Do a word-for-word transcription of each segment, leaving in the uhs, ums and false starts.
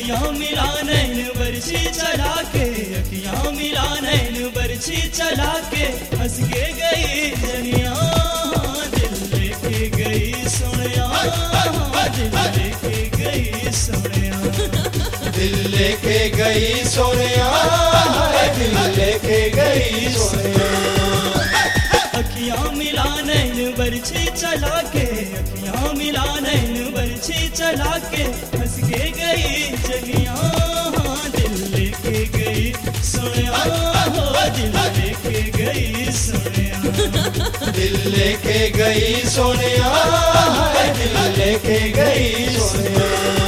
अखियां मिला नैन बरछी चला के, अखियां मिला नैन बरछी चला के, हंस के गई जनिया दिल लेके गई सोनिया, दिल लेके गई सोनिया, दिल लेके गई सोनिया, दिल लेके गई सोनिया। अखियां मिला नैन बरछी चला के, अखियां मिला नैन बरछी चला के, हंस के गई जनिया दिल लेके गई सोनिया, दिल लेके गई सोनिया, दिल लेके गई सोनिया, दिल लेके गई सोनिया।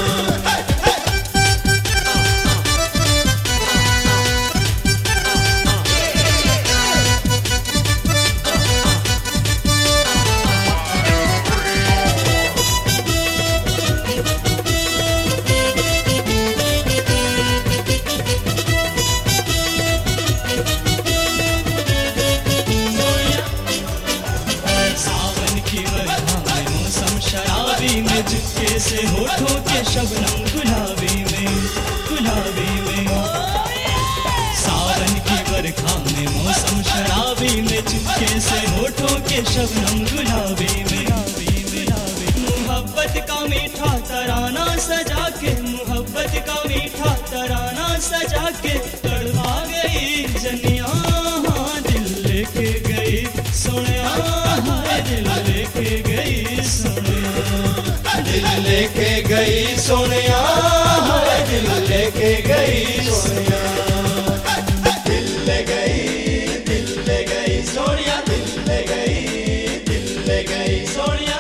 शराबी में चुपके से होठों के शबनम गुलाबी में, गुलाबी में सावन की बरखा में मौसम शराबी में चुपके से होठों के शबनम गुलाबी में, मोहब्बत का मीठा तराना सजा के, मोहब्बत का मीठा तराना सजा के, तड़पा गई जनिया दिल लेके गई सोनिया, दिल लेके गई सोनिया, दिल लेके गई सोनिया, दिल लेके गई सोनिया। दिल ले गई, दिल ले गई सोनिया, दिल ले गई, दिल ले गई सोनिया।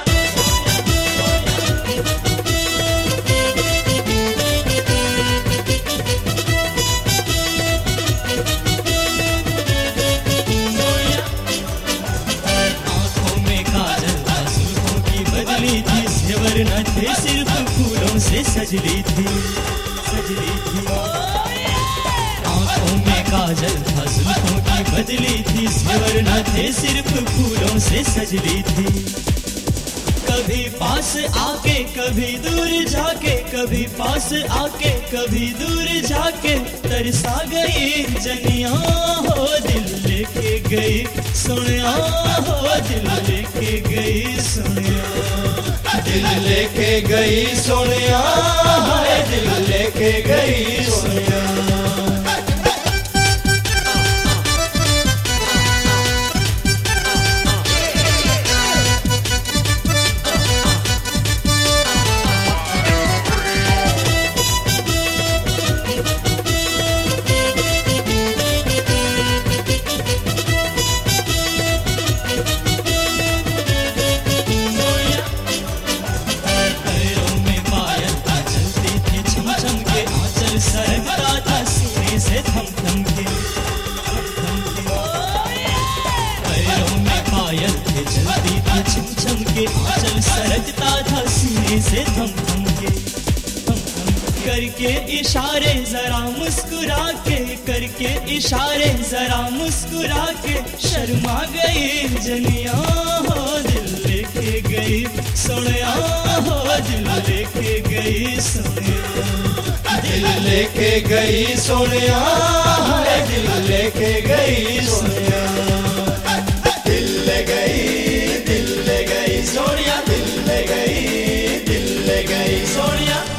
न थे सिर्फ फूलों से सजली थी, सजली थी आंखों में काजल था जुल्फों की बदली थी, जेवर न थे सिर्फ फूलों से सजली थी। कभी पास आके कभी दूर जाके, कभी पास आके कभी दूर जाके, तरसा गई जनिया हो दिल लेके गई सोनिया, हो दिल लेके गई सोनिया, दिल लेके गई सोनिया, दिल लेके गई सोनिया। सरकता था सीने से थम थम के, पैरों में पायल थे चलती थी छम छम के, आंचल सरकता था सीने से थम थम के, थम थम करके इशारे जरा मुस्कुरा के, करके इशारे जरा मुस्कुरा के, शर्मा गई जनिया हो दिल लेके गई सोनिया, हो दिल लेके गई सोनिया, दिल लेके गई सोनिया, दिल लेके गई सोनिया। दिल ले गई, दिल ले गई सोनिया, दिल ले गई, दिल ले गई सोनिया।